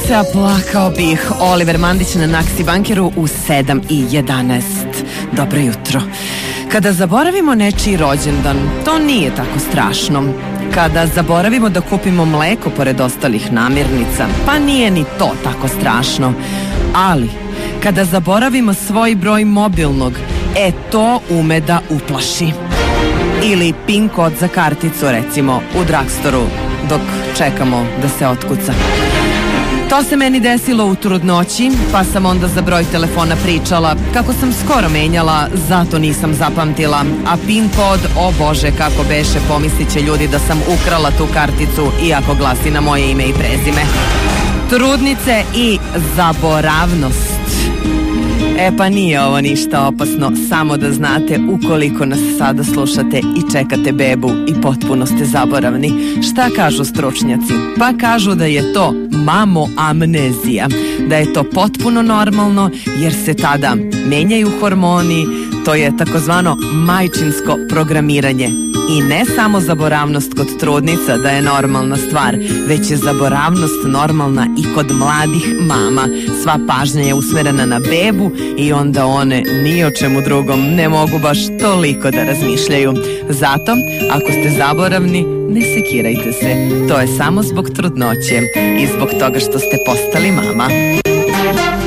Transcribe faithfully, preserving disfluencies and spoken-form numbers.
se, a plakao bih. Oliver Mandić na Naksi Bankeru u sedam i jedanaest. Dobro jutro. Kada zaboravimo nečiji rođendan, to nije tako strašno. Kada zaboravimo da kupimo mleko pored ostalih namirnica, pa nije ni to tako strašno. Ali, kada zaboravimo svoj broj mobilnog, e to ume da uplaši. Ili pin kod za karticu, recimo, u drugstoru, dok čekamo da se otkuca. To se meni desilo u trudnoći, pa sam onda za broj telefona pričala kako sam skoro menjala, zato nisam zapamtila, a pin kod, o bože kako beše, pomislit će ljudi da sam ukrala tu karticu iako glasi na moje ime i prezime. Trudnice i zaboravnost. E pa nije ovo ništa opasno, samo da znate, ukoliko nas sada slušate i čekate bebu i potpuno ste zaboravni. Šta kažu stručnjaci? Pa kažu da je to mamoamnezija, da je to potpuno normalno jer se tada menjaju hormoni, to je takozvano majčinsko programiranje. I ne samo zaboravnost kod trudnica da je normalna stvar, već je zaboravnost normalna i kod mladih mama. Sva pažnja je usmerena na bebu i onda one ni o čemu drugom ne mogu baš toliko da razmišljaju. Zato, ako ste zaboravni, ne sekirajte se. To je samo zbog trudnoće i zbog toga što ste postali mama.